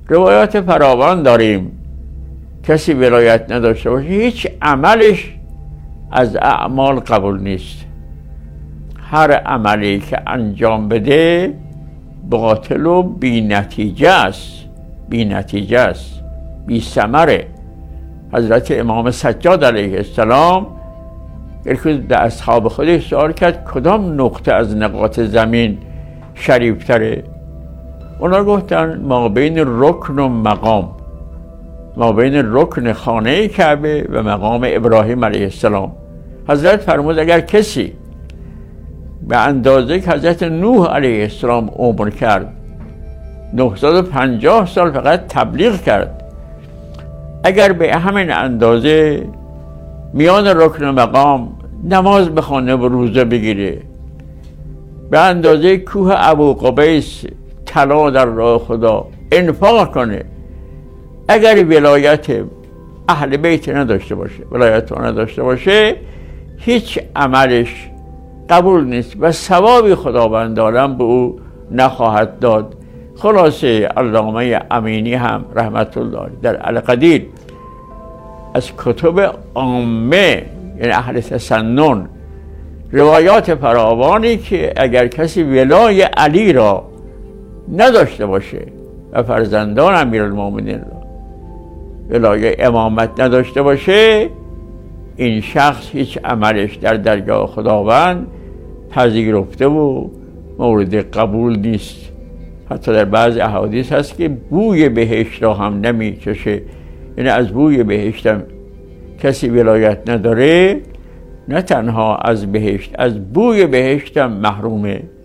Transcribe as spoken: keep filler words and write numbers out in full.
روایات فراوان داریم. کسی ولایت نداشته باشه هیچ عملش از اعمال قبول نیست. هر عملی که انجام بده باطل و بی نتیجه است، بی نتیجه است، بی ثمره. حضرت امام سجاد علیه السلام یکی در اصحاب خودش سوال کرد کدام نقطه از نقاط زمین شریفتره؟ اونا گفتن ما بین رکن و مقام، ما بین رکن خانه کعبه و مقام ابراهیم علیه السلام. حضرت فرمود اگر کسی به اندازه که حضرت نوح علیه السلام عمر کرد، نهصد و پنجاه سال فقط تبلیغ کرد، اگر به همین اندازه میان رکن و مقام نماز بخونه و روزه بگیره، به اندازه کوه ابوقبیس طلا در راه خدا انفاق کنه، اگر ولایت اهل بیت نداشته باشه، ولایت رو نداشته باشه، هیچ عملش قبول نیست و ثوابی خداوند عالم به او نخواهد داد. خلاصه علامه امینی هم رحمت الله در القدیر از کتب عامه، یعنی اهل تسنن، روایات فراوانی که اگر کسی ولای علی را نداشته باشه و فرزندان امیرالمومنین را ولای امامت نداشته باشه، این شخص هیچ عملش در درگاه خداوند پذیرفته و مورد قبول نیست. حتی در بعض احادیث هست که بوی بهشت را هم نمیچشه. یعنی از بوی بهشت هم کسی ولایت نداره، نه تنها از بهشت، از بوی بهشت هم محرومه.